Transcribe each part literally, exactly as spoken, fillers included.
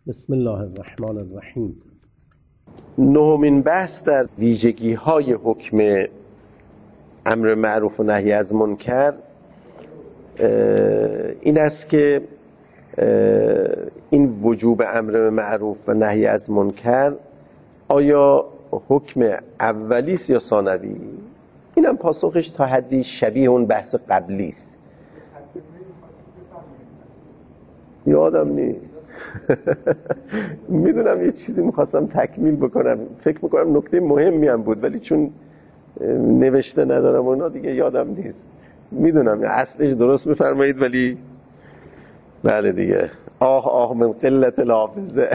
بسم الله الرحمن الرحیم. نهمین بحث در ویژگی های حکم امر معروف و نهی از منکر این است که این وجوب امر معروف و نهی از منکر آیا حکم اولی است یا ثانوی؟ اینم پاسخش تا حدی شبیه اون بحث قبلی است. یادم نیست. میدونم یه چیزی میخواستم تکمیل بکنم، فکر میکنم نکته مهمی هم بود، ولی چون نوشته ندارم اونا دیگه یادم نیست. میدونم اصلش درست میفرمایید، ولی بله دیگه آه آه من قلت الحافظه.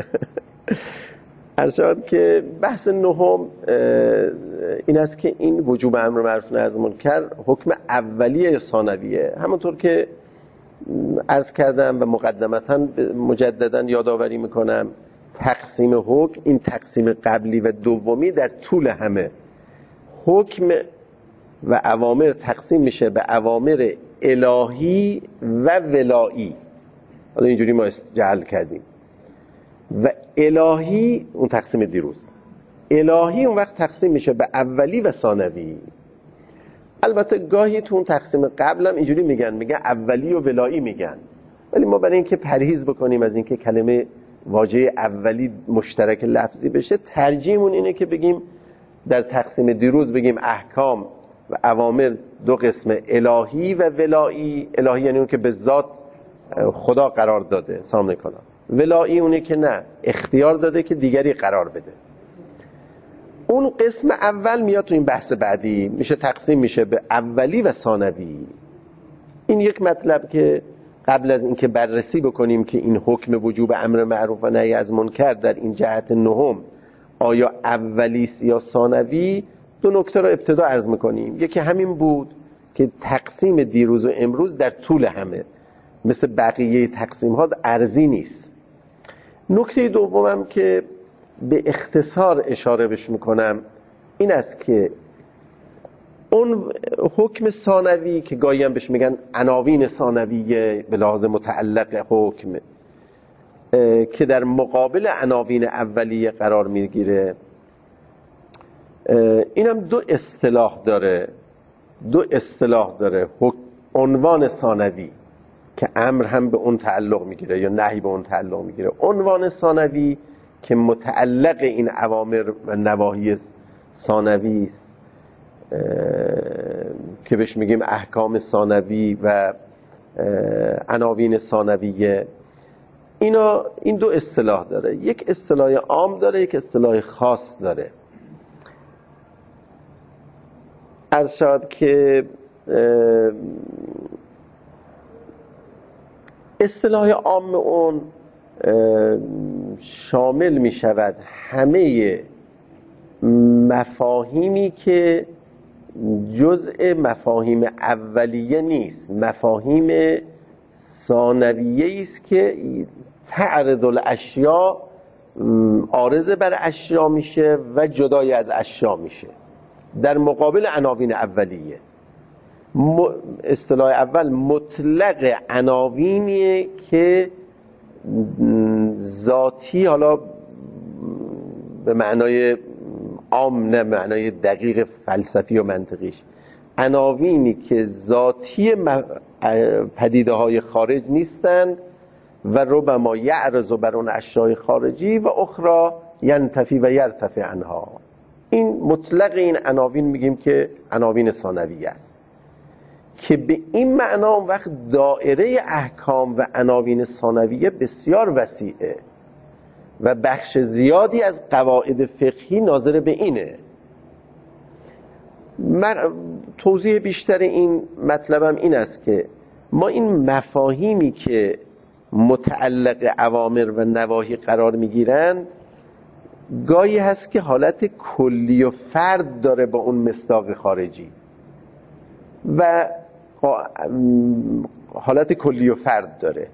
ارشاد که بحث نهم این است که این وجوب امر معروف و نهی از منکر حکم اولیه یا ثانویه. همونطور که عرض کردم و مقدمتا مجددا یادآوری میکنم، تقسیم حکم، این تقسیم قبلی و دومی در طول همه حکم و اوامر تقسیم میشه به اوامر الهی و ولایی. حالا اینجوری ما جعل کردیم و الهی اون تقسیم دیروز، الهی اون وقت تقسیم میشه به اولی و ثانوی. البته گاهی تو اون تقسیم قبلم اینجوری میگن، میگن اولی و ولایی میگن، ولی ما برای اینکه پرهیز بکنیم از اینکه کلمه واژه اولی مشترک لفظی بشه، ترجیحمون اینه که بگیم در تقسیم دیروز بگیم احکام و اوامر دو قسم، الهی و ولایی. الهی یعنی اون که به ذات خدا قرار داده سلام نکنه، ولایی اونه که نه، اختیار داده که دیگری قرار بده. اون قسم اول میاد تو این بحث بعدی، میشه تقسیم میشه به اولی و ثانوی. این یک مطلب که قبل از اینکه بررسی بکنیم که این حکم وجوب امر معروف و نهی از منکر در این جهت نهم آیا اولی است یا ثانوی، دو نکته رو ابتدا عرض میکنیم. یکی همین بود که تقسیم دیروز و امروز در طول همه مثل بقیه تقسیم ها ارزی نیست. نکته دومم که به اختصار اشاره بش میکنم این است که اون حکم ثانوی که گاهی هم بهش میگن عناوین ثانویه به لحاظ متعلق حکم، که در مقابل عناوین اولیه قرار میگیره، اینم دو اصطلاح داره. دو اصطلاح داره عنوان ثانوی که امر هم به اون تعلق میگیره یا نهی به اون تعلق میگیره. عنوان ثانوی که متعلق این اوامر و نواهی ثانوی است که بهش میگیم احکام ثانوی و عناوین ثانویه. اینا این دو اصطلاح داره، یک اصطلاح عام داره، یک اصطلاح خاص داره. ارشاد که اصطلاح عام اون شامل می شود همه مفاهیمی که جزء مفاهیم اولیه نیست، مفاهیم ثانویه است که تعرض الاشیاء عارض بر اشیاء میشه و جدای از اشیاء میشه در مقابل عناوین اولیه. اصطلاح اول مطلق عناوینیه که ذاتی، حالا به معنای عام نه معنای دقیق فلسفی و منطقیش، عناوینی که ذاتی پدیده های خارج نیستند و ربما یعرض بر اون اشیاء خارجی و اخرى ینتفی و یرتفع عنها. این مطلق این عناوین میگیم که عناوین ثانویه است، که به این معنا اون وقت دائره احکام و عناوین ثانویه بسیار وسیعه و بخش زیادی از قواعد فقهی ناظر به اینه. من توضیح بیشتر این مطلبم این است که ما این مفاهیمی که متعلق اوامر و نواهی قرار میگیرند گاهی هست که حالت کلی و فرد داره با اون مصداق خارجی و حالت کلی و فرد داره،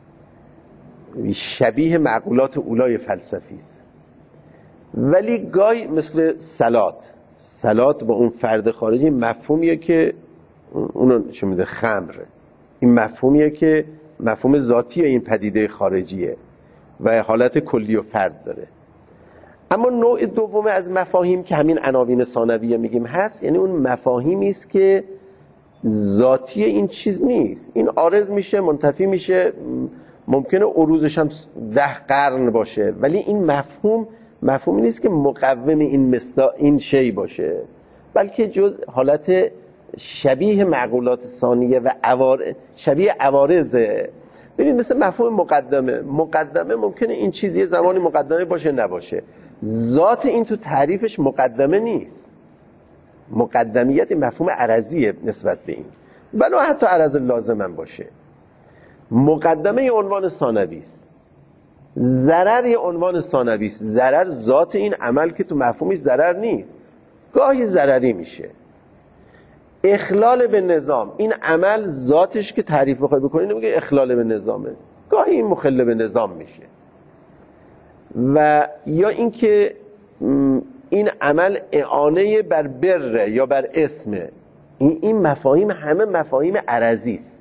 شبیه معقولات اولای فلسفی است. ولی گاهی مثل صلات، صلات با اون فرد خارجی مفهومیه که اونو چه میده خمر، این مفهومیه که مفهوم ذاتی این پدیده خارجیه. و حالت کلی و فرد داره. اما نوع دوم از مفاهیم که همین عناوین ثانویه میگیم هست، یعنی اون مفاهیمی است که ذاتی این چیز نیست، این عارض میشه، منتفی میشه، ممکنه عروضش هم ده قرن باشه، ولی این مفهوم مفهومی نیست که مقوم این مثلا این شی باشه، بلکه جز حالت شبیه معقولات ثانیه و عوارض، شبیه عوارضه. ببینید مثل مفهوم مقدمه، مقدمه ممکنه این چیز یه زمانی مقدمه باشه نباشه، ذات این تو تعریفش مقدمه نیست. مقدمیت مفهوم عرضیه نسبت به این، ولو حتی عرض لازم هم باشه. مقدمه یه عنوان ثانوی است، ضرر یه عنوان ثانوی است. ضرر ذات این عمل که تو مفهومش ضرر نیست، گاهی ضرری میشه. اخلال به نظام، این عمل ذاتش که تعریف بخوای بکنی نمیگه اخلال به نظامه، گاهی این مخل به نظام میشه. و یا اینکه این عمل اعانه بر بر یا بر اسمه، این این مفاهیم همه مفاهیم عرضی است.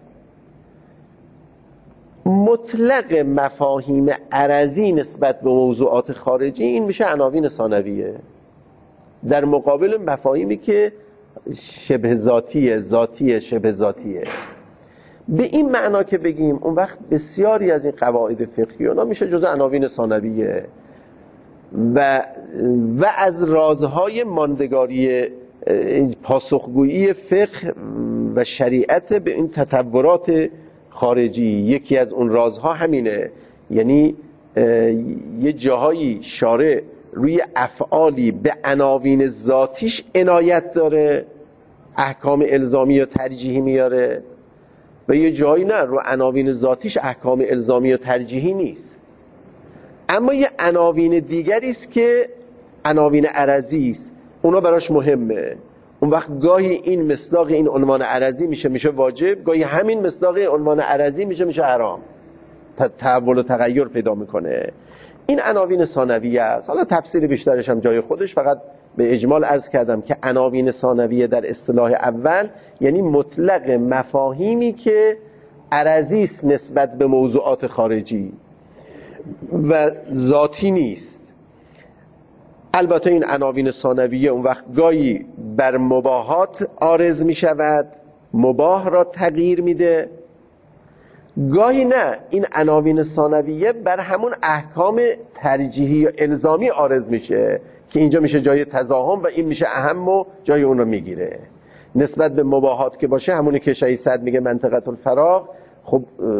مطلق مفاهیم عرضی نسبت به موضوعات خارجی این میشه عناوین ثانویه، در مقابل مفاهیمی که شبه ذاتیه، ذاتیه، شبه ذاتیه. به این معنا که بگیم اون وقت بسیاری از این قواعد فقهی اونا میشه جزء عناوین ثانویه و و از رازهای ماندگاری پاسخگویی فقه و شریعت به این تطورات خارجی. یکی از اون رازها همینه، یعنی یه جاهایی شارع روی افعالی به عناوین ذاتیش عنایت داره، احکام الزامی و ترجیحی میاره، و یه جایی نه، رو عناوین ذاتیش احکام الزامی و ترجیحی نیست. اما یه عناوین دیگری است که عناوین عرضی است، اونا براش مهمه. اون وقت گاهی این مصداق این عنوان عرضی میشه میشه واجب، گاهی همین مصداق عنوان عرضی میشه میشه حرام، تحول و تغییر پیدا میکنه. این عناوین ثانویه است. حالا تفسیر بیشترش هم جای خودش، فقط به اجمال عرض کردم که عناوین ثانویه در اصطلاح اول یعنی مطلق مفاهیمی که عرضی است نسبت به موضوعات خارجی و ذاتی نیست. البته این عناوین ثانویه اون وقت گاهی بر مباحات عارض می شود، مباح را تغییر میده، گاهی نه، این عناوین ثانویه بر همون احکام ترجیحی و الزامی عارض میشه که اینجا میشه جای تزاحم و این میشه اهم و جای اون رو میگیره. نسبت به مباحات که باشه همونی که شیخ سعد میگه منطقه الفراغ، خب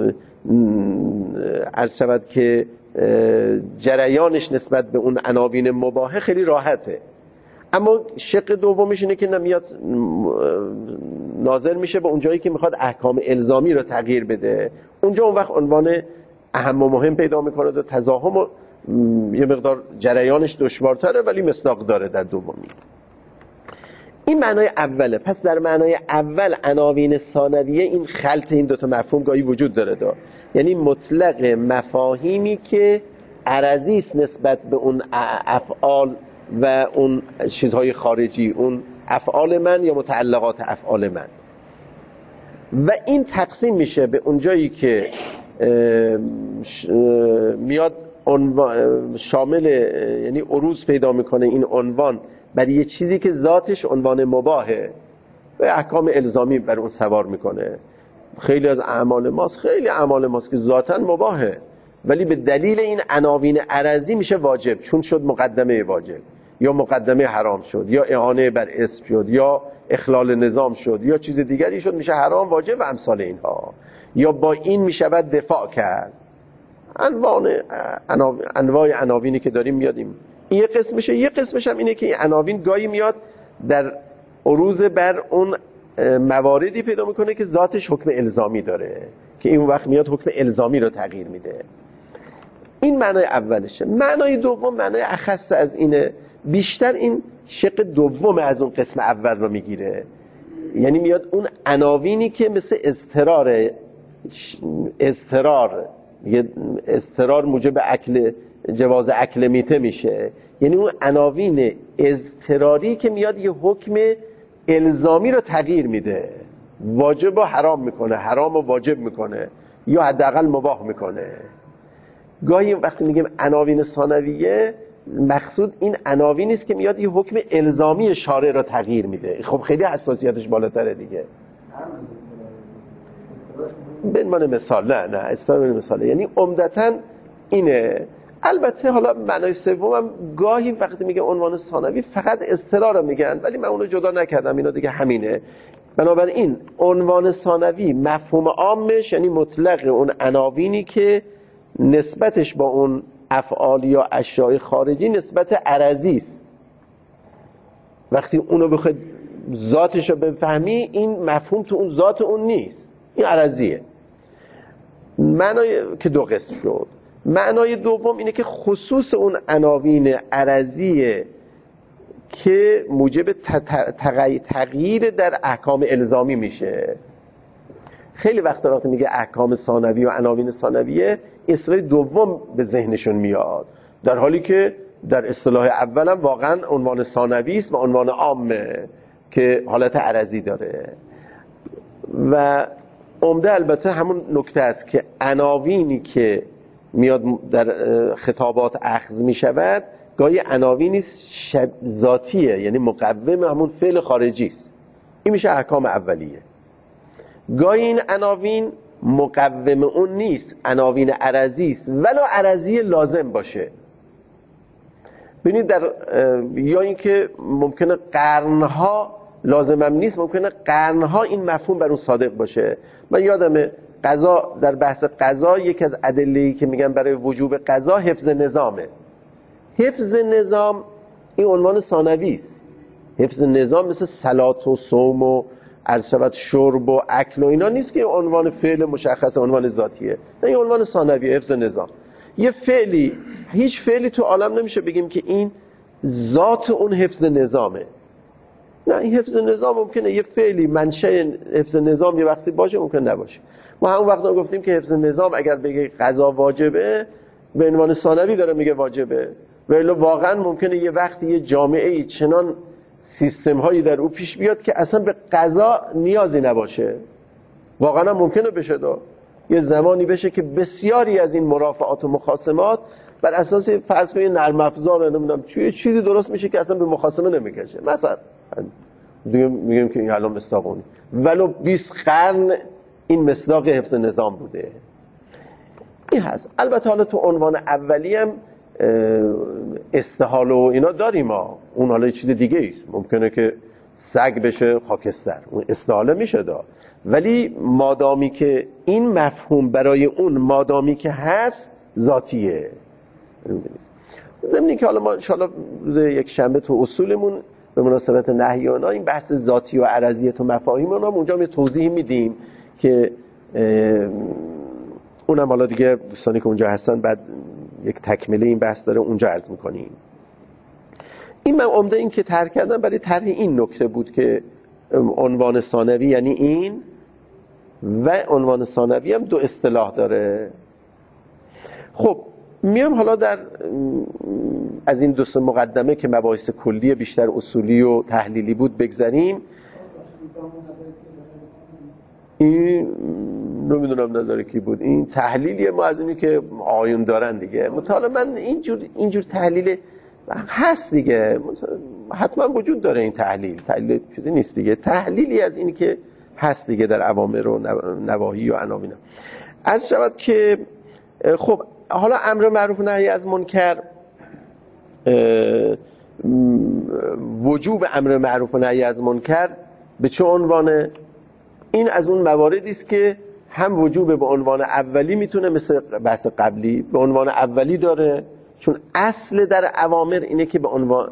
عرض شود که جریانش نسبت به اون عناوین مباحه خیلی راحته. اما شق دومش اینه که نمیاد ناظر میشه به اون جایی که میخواد احکام الزامی رو تغییر بده، اونجا اون وقت عنوان اهم و مهم پیدا میکنه و تزاحم و یه مقدار جریانش دشوارتره ولی مصداق داره در دومی. این معنای اوله. پس در معنای اول عناوین ثانویه این خلط این دوتا مفهوم گاهی وجود داره دا. یعنی مطلق مفاهیمی که عرضی است نسبت به اون افعال و اون چیزهای خارجی، اون افعال من یا متعلقات افعال من. و این تقسیم میشه به اون جایی که میاد شامل، یعنی عروض پیدا میکنه این عنوان برای یه چیزی که ذاتش عنوان مباهه و احکام الزامی بر اون سوار میکنه. خیلی از اعمال ماست، خیلی اعمال ماست که ذاتاً مباهه ولی به دلیل این عناوین عرضی میشه واجب، چون شد مقدمه واجب یا مقدمه حرام شد یا اعانه بر اسم شد یا اخلال نظام شد یا چیز دیگری شد میشه حرام واجب و امثال اینها، یا با این میشود دفاع کرد. انواع انواع عناوینی که داریم میادیم این یه قسمشه. یه قسمش هم اینه که این عناوین گاهی میاد در عروض بر اون مواردی پیدا میکنه که ذاتش حکم الزامی داره که این وقت میاد حکم الزامی رو تغییر میده. این معنای اولشه. معنای دوم معنای اخص از اینه، بیشتر این شق دوم از اون قسم اول رو میگیره. یعنی میاد اون عناوینی که مثل اضطرار اضطرار اضطرار موجب اکل جواز اکل میته میشه، یعنی اون عناوین اضطراری که میاد یه حکم الزامی رو تغییر میده، واجب و حرام میکنه، حرام و واجب میکنه یا حداقل مباح میکنه. گاهی وقتی میگیم عناوین ثانویه، مقصود این عناوینی است که میاد یه حکم الزامی شارع را تغییر میده. خب خیلی حساسیتش بالاتره دیگه. به عنوان مثال، نه نه اصطلاح به مثاله، یعنی عمدتاً اینه. البته حالا معنای سومم گاهی وقتی میگه عنوان ثانوی فقط اصطلاح رو میگن، ولی من اونو جدا نکردم، اینا دیگه همینه. بنابراین عنوان ثانوی مفهوم عامش یعنی مطلق اون عناوینی که نسبتش با اون افعال یا اشیاء خارجی نسبت عرضی است. وقتی اونو بخواد ذاتش رو بفهمی، این مفهوم تو اون ذات اون نیست، این عرضیه. معنای که دو قسم شد. معنای دوم اینه که خصوص اون عناوین عرضیه که موجب تغییر در احکام الزامی میشه. خیلی وقتا وقتی میگه احکام ثانوی و عناوین ثانویه، اصطلاح دوم به ذهنشون میاد، در حالی که در اصطلاح اولم واقعا عنوان ثانوی است و عنوان عامه که حالت عرضی داره. و عمده البته همون نکته است که عناوینی که میاد در خطابات اخذ میشود گاهی عناوینی شب ذاتیه، یعنی مقوم همون فعل خارجی است. این میشه احکام اولیه. گاهی این عناوین مقوم اون نیست، عناوین عرضی است، ولو عرضی لازم باشه. ببینید در یا اینکه ممکنه قرنها لازم هم نیست، ممکنه قرنها این مفهوم بر اون صادق باشه. من یادمه قضا، در بحث قضا یکی از ادله‌ای که میگن برای وجوب قضا حفظ نظامه. حفظ نظام این عنوان ثانوی است. حفظ نظام مثل صلات و صوم و عرض شود شرب و اکل و اینا نیست که عنوان فعل مشخص عنوان ذاتیه. نه، این عنوان ثانویه، حفظ نظام. یه فعلی، هیچ فعلی تو عالم نمیشه بگیم که این ذات اون حفظ نظامه. نه، این حفظ نظام ممکنه یه فعلی منشأ حفظ نظام یه وقتی باشه، ممکن نباشه. ما همون وقتا گفتیم که حفظ نظام اگر بگه قضا واجبه، به عنوان ثانوی داره میگه واجبه، ولی واقعا ممکنه یه وقتی یه جامعه چنان سیستم هایی در او پیش بیاد که اصلا به قضا نیازی نباشه. واقعا هم ممکنه بشه. دا یه زمانی بشه که بسیاری از این مرافعات و مخاصمات بر اساس فرض کنید نرم افزار، نمیدونم چیه چیزی درست میشه که اصلا به مخاصمه نمیکشه. مثلا دیگه میگیم که این الان مصداقونی، ولو بیست قرن این مصداق حفظ نظام بوده. این هست. البته حالا تو عنوان اولی هم استحاله و اینا داریم ما. اون حالا چیز دیگه ایست. ممکنه که سگ بشه خاکستر، اون استحاله میشه دا. ولی مادامی که این مفهوم برای اون مادامی که هست ذاتیه. ضمنی که حالا ما انشاءالله روز یک شنبه تو اصولمون به مناسبت نهی اونا این بحث ذاتی و عرضیت و مفاهیم اونا اونجا می توضیح میدیم که اونم حالا دیگه دوستانی که اونجا هستن بعد یک تکمله این بحث داره اونجا عرض میکنیم. این من عمده این که طرح کردم برای طرح این نکته بود که عنوان ثانوی یعنی این، و عنوان ثانوی هم دو اصطلاح داره. خب میام حالا در از این دو سه مقدمه که مباحث کلی بیشتر اصولی و تحلیلی بود بگذریم. این نمیدونم نظر کی بود، این تحلیلیه ما از اینی که آیون دارن دیگه. مطالعه من اینجور اینجور تحلیل هست دیگه، حتما وجود داره این تحلیل، تحلیل چیزی نیست دیگه، تحلیلی از اینی که هست دیگه در اوامر و نواهی و عناوین. عرض شود که خب حالا امر معروف و نهی از منکر، وجوب امر معروف و نهی از منکر به چه عنوانه؟ این از اون مواردی است که هم وجوب به عنوان اولی میتونه مثل بحث قبلی به عنوان اولی داره، چون اصل در اوامر اینه که به عنوان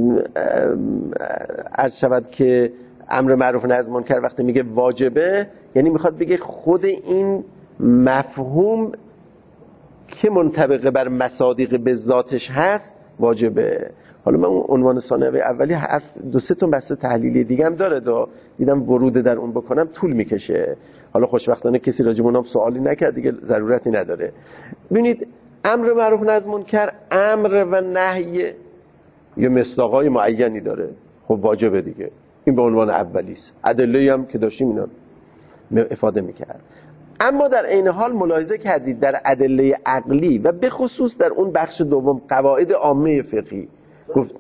عرض شود که امر معروف و نهی از منکر وقتی میگه واجبه، یعنی میخواد بگه خود این مفهوم که منطبق بر مصادیق به ذاتش هست واجبه. حالا من اون عنوان ثانوی اولی حرف دو سه تا بحث تحلیلی دیگه هم داره، دا دیدم ورود در اون بکنم طول میکشه. حالا خوشبختانه کسی راجع به اونم سوالی نکرد دیگه، ضرورتی نداره. ببینید امر معروف و نهی از منکر، امر و نهی یه مصداقای معینی داره، خب واجبه دیگه، این به عنوان اولی است. ادله هم که داشتیم اینا افاده میکرد. اما در این حال ملاحظه کردید در ادله عقلی و به خصوص در اون بخش دوم قواعد عامه فقهی گفت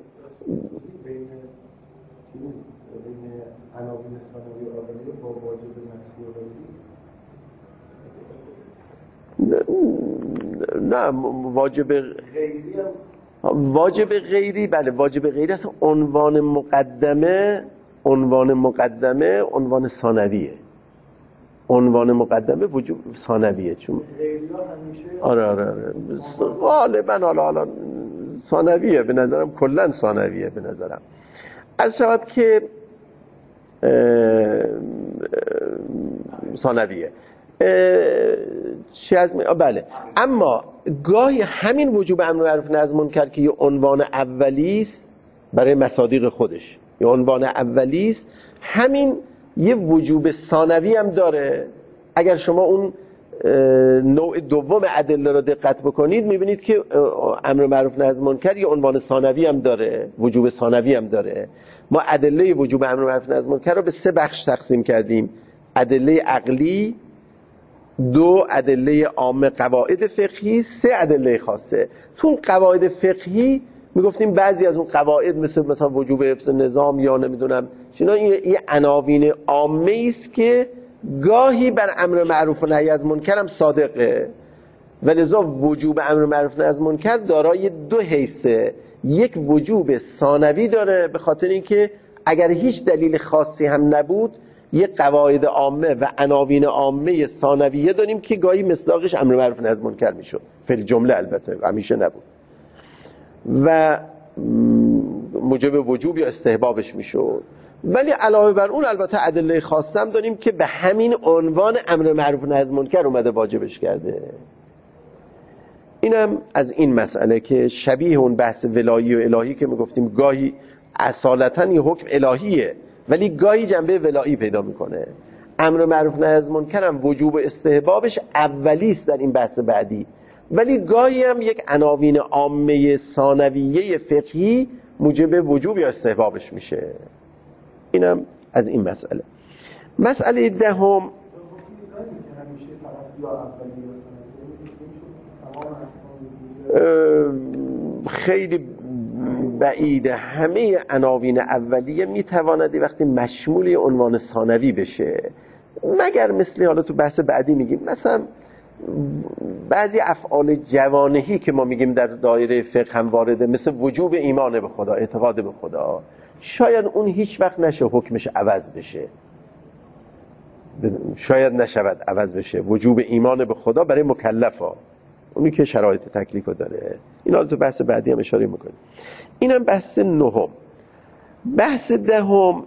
نه واجب غیری واجب غیری بله واجب غیری اصلا عنوان مقدمه عنوان مقدمه عنوان ثانویه عنوان مقدمه وجوب ثانویه چون آره آره آره غالبا حالا حالا ثانویه به نظرم کلا ثانویه به نظرم عرض شود که ثانویه چی از می... بله اما گاهی همین وجوب امر معروف نهی از منکر که یه عنوان اولی است برای مصادیق خودش یه عنوان اولی است همین یه وجوب ثانوی هم داره. اگر شما اون نوع دوم ادله رو دقت بکنید میبینید که امر معروف نهی از منکر یه عنوان ثانوی هم داره وجوب ثانوی هم داره. ما ادله وجوب امر معروف نهی از منکر رو به سه بخش تقسیم کردیم: ادله عقلی، دو ادله عامه قواعد فقهی، سه ادله خاصه. تو اون قواعد فقهی میگفتیم بعضی از اون قواعد مثل مثلا وجوب حفظ نظام یا نمیدونم اینا یه عناوین عامه است که گاهی بر امر معروف و نهی از منکر هم صادقه و لذا وجوب امر معروف و نهی از منکر دارای دو حیثه. یک وجوب ثانوی داره به خاطر اینکه اگر هیچ دلیل خاصی هم نبود یه قواعد عامه و عناوین عامه ثانویه داریم که گاهی مصداقش امر معروف و نهی از منکر میشد، فی جمله البته همیشه نبود، و موجب وجوب یا استحبابش میشد. ولی علاوه بر اون البته ادله خاصه هم داریم که به همین عنوان امر معروف و نهی از منکر اومده واجبش کرده. اینم از این مسئله که شبیه اون بحث ولایی و الهی که میگفتیم گاهی اصالتا این حکم الهیه ولی گاهی جنبه ولایی پیدا میکنه. امر معروف و نهی از منکر هم وجوب و استحبابش اولی است در این بحث بعدی، ولی گاهی هم یک عناوین عامه ثانویه فقهی موجب وجوب یا استحبابش میشه. اینم از این مسئله. مسئله دهم خیلی بعیده. همه عناوین اولیه میتواند وقتی مشمول عنوان ثانوی بشه، مگر مثل حالا تو بحث بعدی میگیم مثلا بعضی افعال جوانحی که ما میگیم در دایره فقه هم وارده، مثل وجوب ایمان به خدا، اعتقاد به خدا، شاید اون هیچ وقت نشه حکمش عوض بشه، شاید نشود عوض بشه. وجوب ایمان به خدا برای مکلفا، اونی که شرایط تکلیف داره. این حالا تو بحث بعدی هم اشاره میکنیم. اینم بحث نهم. بحث دهم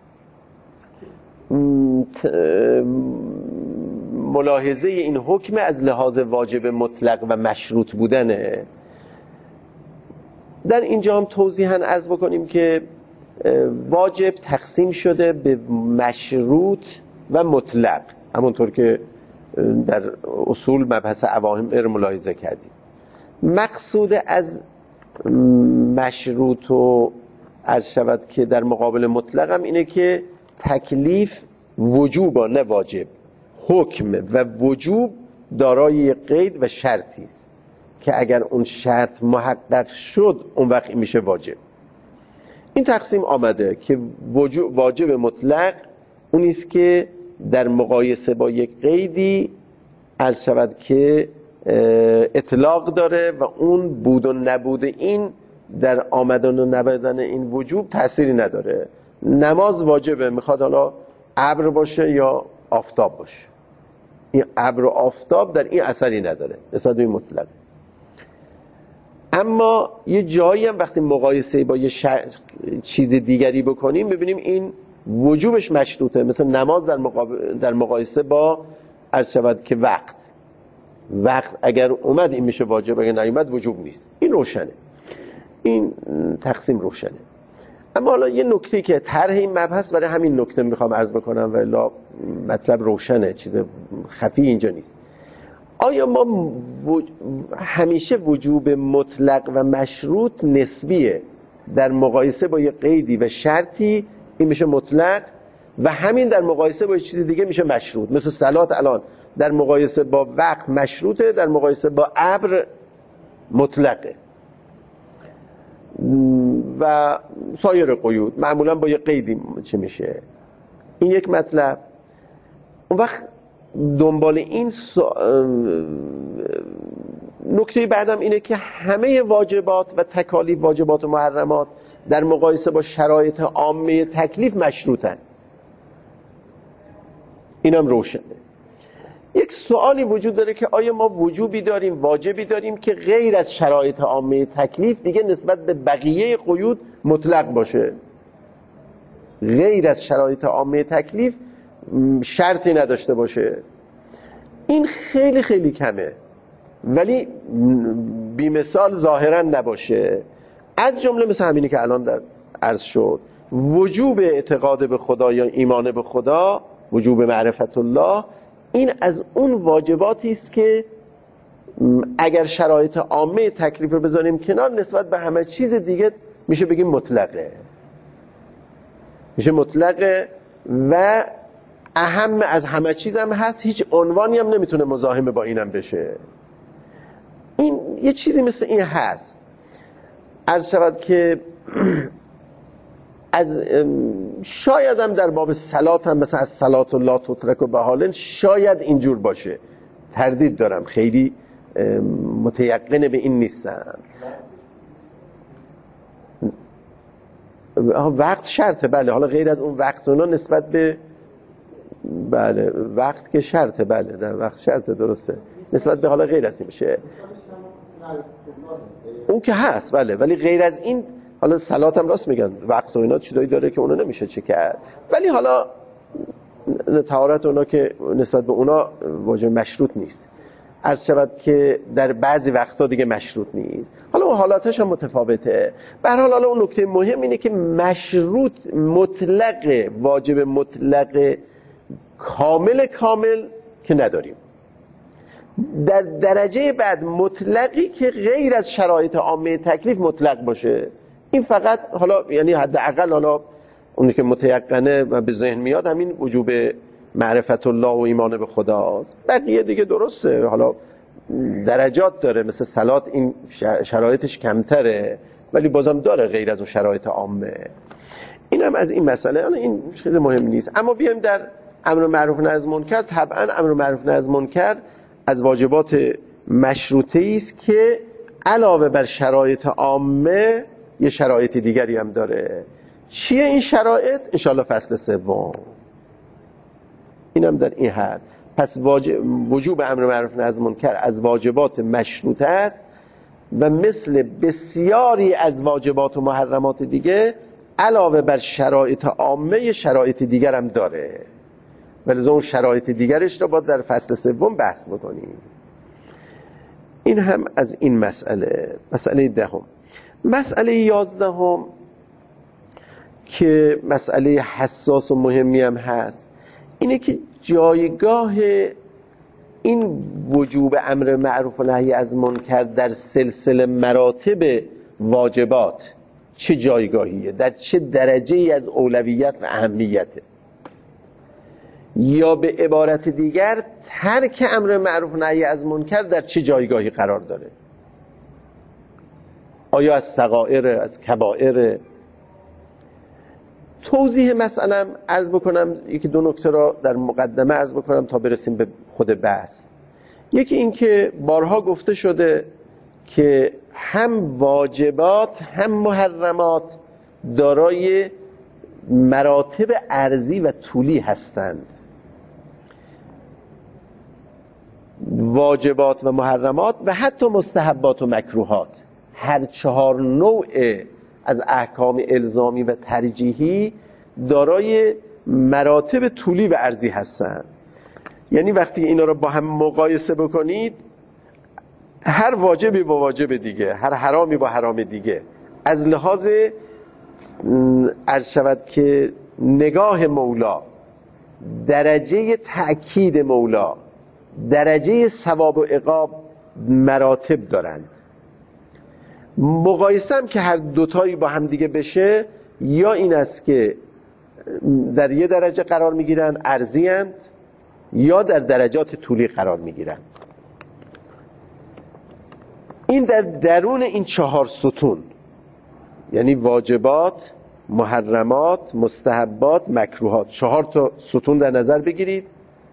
ملاحظه این حکم از لحاظ واجب مطلق و مشروط بودنه. در اینجا هم توضیحاً عرض بکنیم که واجب تقسیم شده به مشروط و مطلق، همونطور که در اصول مبحث اوامر ملاحظه کردیم. مقصود از مشروط و عرض شود که در مقابل مطلق هم اینه که تکلیف وجوب نه واجب، حکم و وجوب دارای قید و شرطی است که اگر اون شرط محقق شد اون وقت میشه واجب. این تقسیم آمده که واجب مطلق اونی است که در مقایسه با یک قیدی عرض شود که اطلاق داره و اون بود و نبود این در آمدن و نبودن این وجوب تأثیری نداره. نماز واجبه، میخواد حالا ابر باشه یا آفتاب باشه، این ابر و آفتاب در این اثری نداره نسبت به این مطلق. اما یه جایی هم وقتی مقایسه با یه شر... چیز دیگری بکنیم ببینیم این وجوبش مشروطه، مثل نماز در, مقاب... در مقایسه با عرض شود که وقت وقت اگر اومد این میشه واجب، اگر نیومد وجوب نیست. این روشنه، این تقسیم روشنه. اما حالا یه نکته که طرح این مبحث برای همین نکته میخوام عرض بکنم و الا مطلب روشنه، چیز خفی اینجا نیست. آیا ما وج... همیشه وجوب مطلق و مشروط نسبیه، در مقایسه با یه قیدی و شرطی این میشه مطلق و همین در مقایسه با یه چیز دیگه میشه مشروط؟ مثل صلات الان در مقایسه با وقت مشروطه، در مقایسه با ابر مطلقه و سایر قیود معمولا با یه قیدی چه میشه. این یک مطلب. اون وقت دنبال این سا... نکته بعدم اینه که همه واجبات و تکالیف، واجبات و محرمات در مقایسه با شرایط عامه تکلیف مشروطن. اینم روشنه. یک سوالی وجود داره که آیا ما وجوبی داریم، واجبی داریم که غیر از شرایط عامه تکلیف دیگه نسبت به بقیه قیود مطلق باشه؟ غیر از شرایط عامه تکلیف شرطی نداشته باشه. این خیلی خیلی کمه، ولی بی مثال ظاهرا نباشه. از جمله مثل همینی که الان در عرض شد، وجوب اعتقاد به خدا یا ایمان به خدا، وجوب معرفت الله، این از اون واجباتی است که اگر شرایط عامه تکلیف رو بذاریم کنار، نسبت به همه چیز دیگه میشه بگیم مطلقه، میشه مطلقه و اهم از همه چیز هم هست. هیچ عنوانی هم نمیتونه مزاحم با اینم بشه. این یه چیزی مثل این هست. عرض شود که از شاید هم در باب صلات هم مثلا از صلات الله تترک و بحالن شاید اینجور باشه، تردید دارم، خیلی متیقن به این نیستم. وقت شرطه، بله. حالا غیر از اون وقت اونا نسبت به بله وقت که شرطه، بله در وقت شرطه، درسته. نسبت به حالا غیر از این میشه اون که هست، بله. ولی غیر از این، حالا صلات هم راست میگن وقت و اینا چیزایی داره که اونا نمیشه چه کرد، ولی حالا طهارت اونا که نسبت به اونا واجب مشروط نیست. عرض شود که در بعضی وقتا دیگه مشروط نیست. حالا اون حالاتش هم متفاوته. به هر حال حالا اون نکته مهم اینه که مشروط مطلق، واجب مطلق کامل کامل که نداریم. در درجه بعد مطلقی که غیر از شرایط عامه تکلیف مطلق باشه. این فقط حالا یعنی حداقل حالا اونی که متیقنه و به ذهن میاد همین وجوب معرفت الله و ایمان به خداست. بقیه دیگه درسته، حالا درجات داره، مثل صلات این شرایطش کمتره ولی بازم داره غیر از اون شرایط عامه. اینم از این مسئله، حالا این خیلی مهم نیست. اما بیایم در امر معروف نهی از منکر. طبعا امر معروف نهی از منکر از واجبات مشروطه است که علاوه بر شرایط عامه یه شرایط دیگری هم داره. چیه این شرایط؟ انشاءالله فصل سوم اینم در این حد. پس واجب وجوب امر معروف نهی از منکر از واجبات مشروطه است و مثل بسیاری از واجبات و محرمات دیگه علاوه بر شرایط عامه شرایط دیگر هم داره، ولی اون شرایط دیگرش رو باید در فصل سوم بحث بکنیم. این هم از این مسئله. مسئله دهم. مسئله یازدهم که مسئله حساس و مهمی هم هست، اینه که جایگاه این وجوب امر معروف و نهی از منکر در سلسله مراتب واجبات چه جایگاهیه، در چه درجه‌ای از اولویت و اهمیته، یا به عبارت دیگر ترک امر معروف و نهی از منکر در چه جایگاهی قرار داره. آیا از صغائر، از کبائر؟ توضیح مسئله عرض بکنم، یکی دو نکته را در مقدمه عرض بکنم تا برسیم به خود بحث. یکی این که بارها گفته شده که هم واجبات هم محرمات دارای مراتب عرضی و طولی هستند. واجبات و محرمات و حتی مستحبات و مکروهات، هر چهار نوع از احکام الزامی و ترجیحی دارای مراتب طولی و عرضی هستند. یعنی وقتی اینا رو با هم مقایسه بکنید، هر واجبی با واجب دیگه، هر حرامی با حرام دیگه، از لحاظ عرض شود که نگاه مولا، درجه تأکید مولا، درجه ثواب و عقاب مراتب دارند. مقایسه هم که هر دوتایی با هم دیگه بشه، یا این است که در یه درجه قرار میگیرن عرضی اند، یا در درجات طولی قرار میگیرن. این در درون این چهار ستون، یعنی واجبات، محرمات، مستحبات، مکروهات، چهار تا ستون در نظر بگیرید.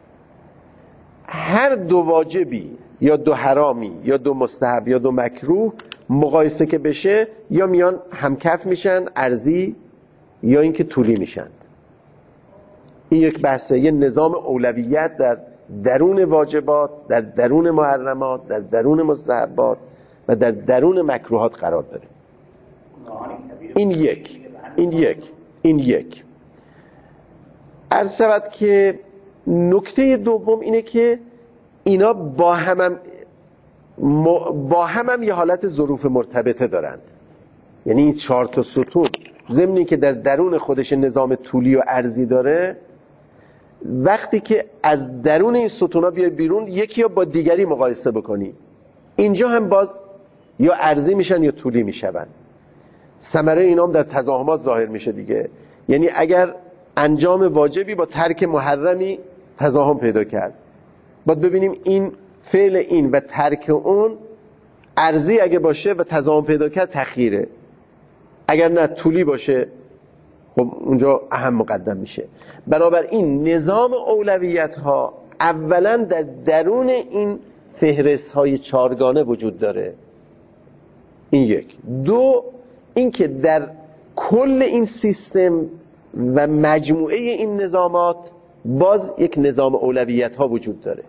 هر دو واجبی یا دو حرامی یا دو مستحب یا دو مکروه مقایسه که بشه یا میان همکف میشن، ارزی، یا اینکه طولی میشن. این یک بحثه، یه نظام اولویت در درون واجبات، در درون محرمات، در درون مستحبات و در درون مکروهات قرار داره. این یک این یک این یک عرض شود که نکته دوم اینه که اینا با همم با همم یه حالت ظروف مرتبطه دارند. یعنی این چهار تا ستون ضمن که در درون خودش نظام طولی و عرضی داره، وقتی که از درون این ستونا بیای بیرون یکی یا با دیگری مقایسه بکنی، اینجا هم باز یا عرضی میشن یا طولی میشن. ثمره اینا هم در تزاحمات ظاهر میشه دیگه. یعنی اگر انجام واجبی با ترک محرمی تزاحم پیدا کرد، باید ببینیم این فعل این و ترک اون عرضی اگه باشه و تزاحم پیدا کرد تخییره، اگر نه طولی باشه خب اونجا اهم مقدم میشه. بنابراین نظام اولویت ها اولا در درون این فهرست های چارگانه وجود داره. این یک. دو، اینکه در کل این سیستم و مجموعه این نظامات باز یک نظام اولویت ها وجود داره.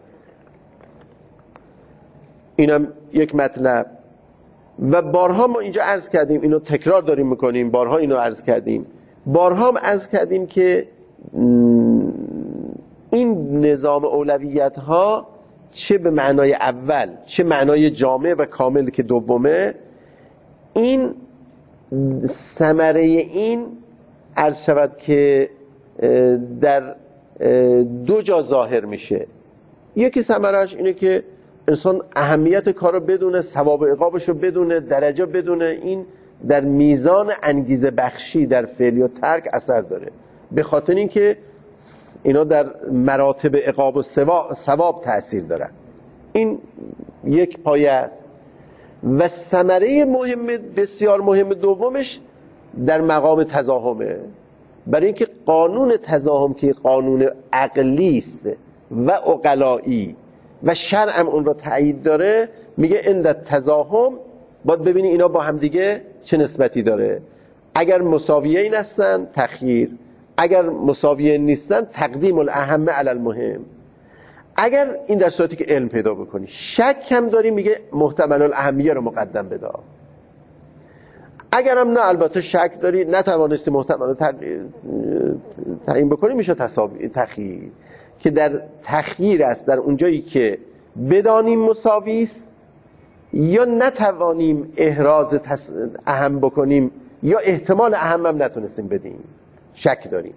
اینم یک مطلب. و بارها ما اینجا عرض کردیم، اینو تکرار داریم میکنیم، بارها اینو عرض کردیم، بارها هم عرض کردیم که این نظام اولویت ها چه به معنای اول چه معنای جامع و کامل که دومه، این ثمره این عرض شود که در دو جا ظاهر میشه. یکی ثمرهش اینه که انسان اهمیت کارو بدونه، ثواب و عقابشو بدونه، درجه بدونه. این در میزان انگیزه بخشی در فعل یا ترک اثر داره، به خاطر اینکه اینا در مراتب عقاب و ثواب تأثیر دارن. این یک پایه است. و ثمره مهم، بسیار مهم دومش در مقام تزاحمه، برای اینکه قانون تزاحم که قانون عقلی است و عقلایی و شرع هم اون را تایید داره، میگه عند تزاحم باید ببینی اینا با هم دیگه چه نسبتی داره. اگر مساویین هستن تخییر، اگر مساویین نیستن تقدیم الاهم علی المهم. اگر این در صورتی که علم پیدا بکنی، شک هم داری میگه محتمل الاهمیه رو مقدم بده. اگر هم نه البته شک داری، نتوانستی محتمل رو تعیین بکنی، میشه تخییر، که در تخییر است در اونجایی که بدانیم مساوی است یا نتوانیم احراز تس... اهم بکنیم یا احتمال اهم هم نتونستیم بدیم، شک داریم.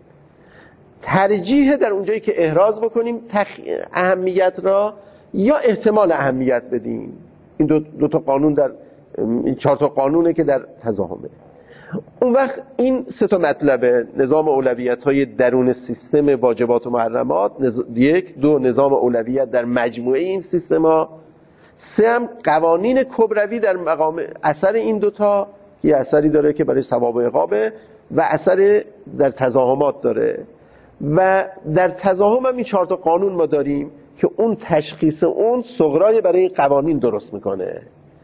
ترجیح در اونجایی که احراز بکنیم تخ... اهمیت را یا احتمال اهمیت بدیم. این دو, دو تا قانون در این چهار تا قانونه که در تزاحمه. اون وقت این سه تا مطلبه: نظام اولویت های درون سیستم واجبات و محرمات، نز... یک دو نظام اولویت در مجموعه این سیستم ها، سه هم قوانین کبروی در مقام اثر این دوتا، یه اثری داره که برای ثواب و عقابه و اثر در تزاحمات داره. و در تزاحم هم این چهار تا قانون ما داریم که اون تشخیص اون صغرای برای این قوانین درست میکنه.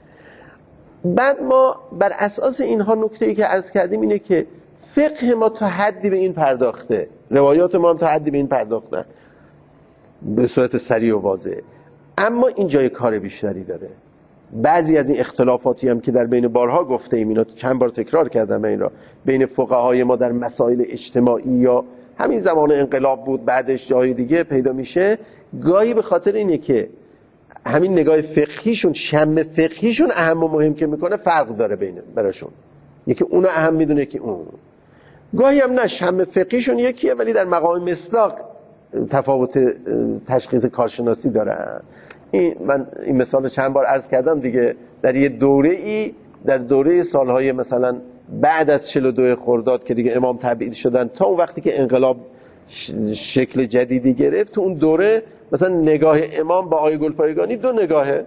بعد ما بر اساس اینها نکته‌ای که عرض کردیم اینه که فقه ما تا حدی به این پرداخته، روایات ما هم تا حدی به این پرداختن به صورت سریع و واضح، اما این جای کار بیشتری داره. بعضی از این اختلافاتی هم که در بین بارها گفته ایم، اینا چند بار تکرار کردم من این را، بین فقهای ما در مسائل اجتماعی یا همین زمان انقلاب بود، بعدش جای دیگه پیدا میشه، گاهی به خاطر اینه که همین نگاه فقهیشون، شم فقهیشون اهم و مهم که میکنه فرق داره بین براشون، یکی اونو اهم میدونه یکی اون. گاهی هم نه، شم فقهیشون یکیه ولی در مقام مصداق تفاوت تشخیص کارشناسی دارن. این من این مثال چند بار عرض کردم دیگه. در یه دوره ای، در دوره سالهای مثلا بعد از چهل و دو خرداد که دیگه امام تبعید شدن تا اون وقتی که انقلاب شکل جدیدی گرفت. تو اون دوره مثلا نگاه امام با آقای گلپایگانی دو نگاهه.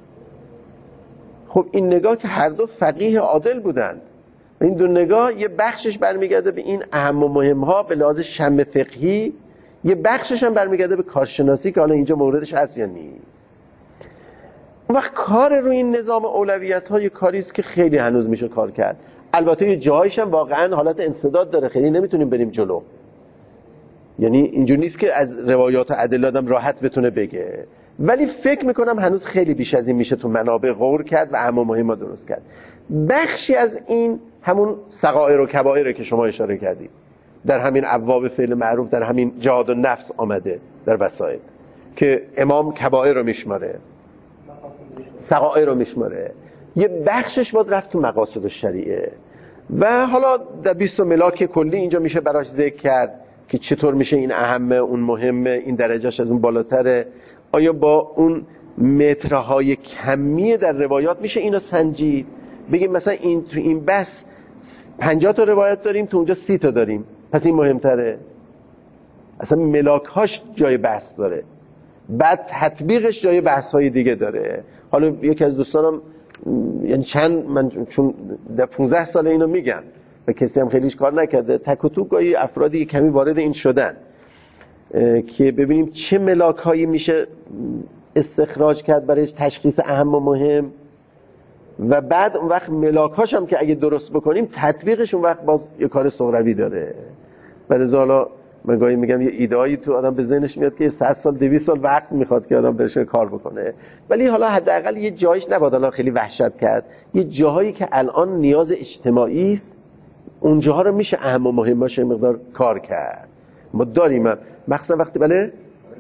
خب این نگاه که هر دو فقیه عادل بودند، این دو نگاه یه بخشش برمیگرده به این اهم و مهم‌ها به لحاظ شم فقهی، یه بخشش هم برمیگرده به کارشناسی که حالا اینجا موردش هست یا نیست. اون وقت کار روی این نظام اولویت‌ها یه کاری است که خیلی هنوز میشه کار کرد. البته یه جاهایش هم واقعا حالت انسداد داره، خیلی نمیتونیم بریم جلو. یعنی اینجوری نیست که از روایات و ادله آدم راحت بتونه بگه، ولی فکر میکنم هنوز خیلی بیش از این میشه تو منابع غور کرد و اهم و مهم‌ها درست کرد. بخشی از این همون صغائر و کبائر که شما اشاره کردید در همین ابواب فعل معروف، در همین جهاد و نفس آمده در وسائل که امام کبائر رو میشماره، صغائر رو میشماره. یه بخشش باید رفت تو مقاصد الشریعه و حالا در بیست ملاک کلی اینجا میشه براش ذکر کرد که چطور میشه این اهمه، اون مهمه، این درجهش از اون بالاتره. آیا با اون مترهای کمی در روایات میشه اینو سنجید؟ بگیم مثلا این تو این بس پنجاه تا روایت داریم، تو اونجا سی تا داریم، پس این مهمتره. اصلا ملاک‌هاش جای بحث داره، بعد تطبیقش جای بحث‌های دیگه داره. حالا یکی از دوستانم یعنی چند من چون در پانزده سال اینو میگم و کسی هم خیلیش کار نکرده، تک و توک گاهی افرادی کمی وارد این شدن که ببینیم چه ملاک‌هایی میشه استخراج کرد برای تشخیص اهم و مهم و بعد اون وقت ملاک‌هاش هم که اگه درست بکنیم تطبیقش اون وقت باز یه کار صغروی داره. برای حالا من گاهی میگم یه ایده‌ای تو آدم به ذهنش میاد که صد سال دویست سال وقت میخواد که آدم بهش کار بکنه، ولی حالا حداقل یه جایش نباید الان خیلی وحشت کرد. یه جاهایی که الان نیاز اجتماعی است اونجاها رو میشه اهم و مهماش یه مقدار کار کرد. ما داریم مخصوصا وقتی بله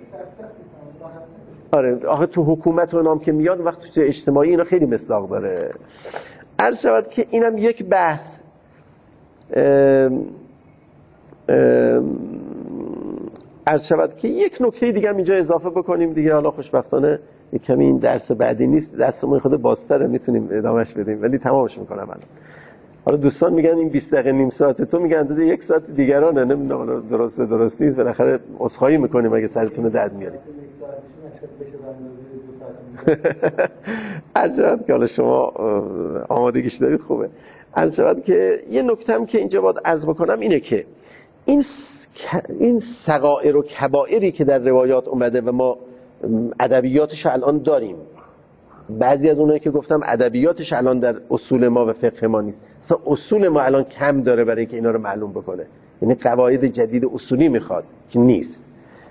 آره آخه تو حکومت و نام که میاد وقتی تو اجتماعی اینا خیلی مصداق داره. عرض شود که اینم یک بحث. ام ام عرض شود که یک نکته دیگه هم اینجا اضافه بکنیم دیگه. حالا خوشبختانه یک کمی این درس بعدی نیست، دستمون خود بازتره، میتونیم ادامهش بدیم، ولی تمامش میکنم الان. حالا دوستان میگن این بیست دقیقه نیم ساعت، تو میگن اندازه یک ساعت دیگرانه، نمیدونم درسته درست نیست، بالاخره عذرخواهی میکنیم اگه سرتون رو درد میاریم. عرض شود که حالا شما آمادگیش دارید خوبه. عرض شود که یه نکته هم که اینجا باید عرض بکنم اینه که این این صغائر و کبائری که در روایات اومده و ما ادبیاتش الان داریم، بعضی از اونایی که گفتم ادبیاتش الان در اصول ما و فقه ما نیست، مثلا اصول ما الان کم داره برای اینکه اینا رو معلوم بکنه، یعنی قواعد جدید اصولی میخواد که نیست.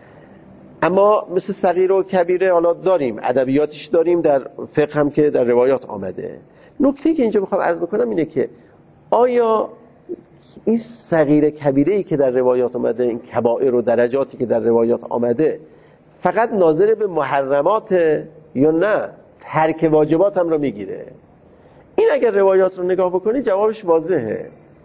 اما مثل صغیر و کبیره حالا داریم، ادبیاتش داریم، در فقه هم که در روایات آمده. نکته‌ای که اینجا میخوام عرض بکنم اینه که آیا این صغیر کبیره‌ای که در روایات آمده، این کبائر و درجاتی که در روایات آمده فقط ناظر به محرمات یا نه ترک واجبات هم رو میگیره؟ این اگر روایات رو نگاه بکنید جوابش واضحه.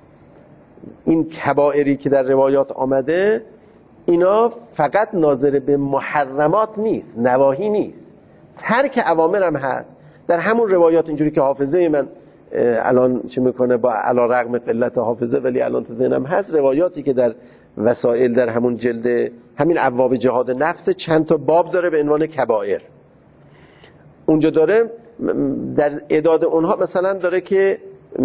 این کبائری که در روایات آمده اینا فقط ناظر به محرمات نیست، نواهی نیست، ترک اوامر هم هست. در همون روایات اینجوری که حافظه من الان چه میکنه با علی رغم قلت حافظه ولی الان تو ذهنم هست، روایاتی که در وسائل در همون جلد همین ابواب جهاد نفس چند تا باب داره به عنوان کبائر. اونجا داره در اعداد اونها مثلا داره که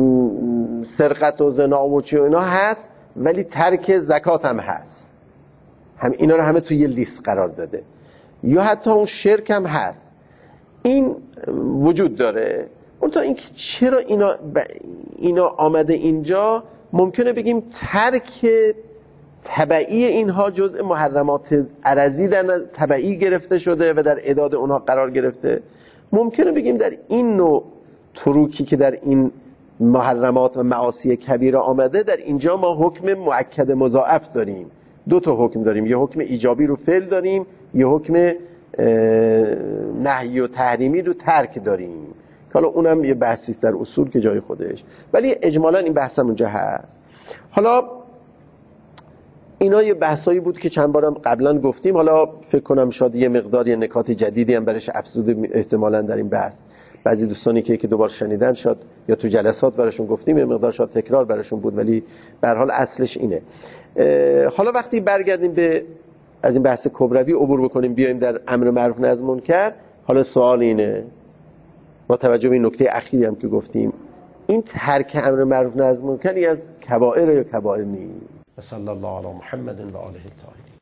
سرقت و زنا و چی و اینا هست، ولی ترک زکات هم هست. هم اینا رو همه توی یه لیست قرار داده. یا حتی اون شرک هم هست. این وجود داره. اون تا اینکه چرا اینا ب... اینا آمده اینجا، ممکنه بگیم ترک تبعی اینها جزء محرمات عرضی در تبعی گرفته شده و در اعداد اونها قرار گرفته. ممکنه بگیم در این نوع تروکی که در این محرمات و معاصی کبیره آمده، در اینجا ما حکم مؤکد مضاعف داریم. دو تا حکم داریم، یه حکم ایجابی رو فعل داریم، یه حکم نهی و تحریمی رو ترک داریم. حالا اونم یه بحثی است در اصول که جای خودش، ولی اجمالا این بحث هم اونجا هست. حالا اینا یه بحثایی بود که چند بارم قبلا گفتیم، حالا فکر کنم شاید یه مقدار یه نکات جدیدی هم برش افزوده احتمالاً در این بحث. بعضی دوستانی که که دوبار شنیدن شاید یا تو جلسات براشون گفتیم یه مقدار شاید تکرار براشون بود، ولی به هر حال اصلش اینه. حالا وقتی برگردیم به از این بحث کبروی عبور بکنیم بیایم در امر معروف نهی از منکر، حالا سوال اینه با توجه به این نکته اخیری هم که گفتیم، این ترک امر معروف نهی از منکر از کبائر یا کبائر نیست؟ صلی الله علی محمد و آله الطاهرین.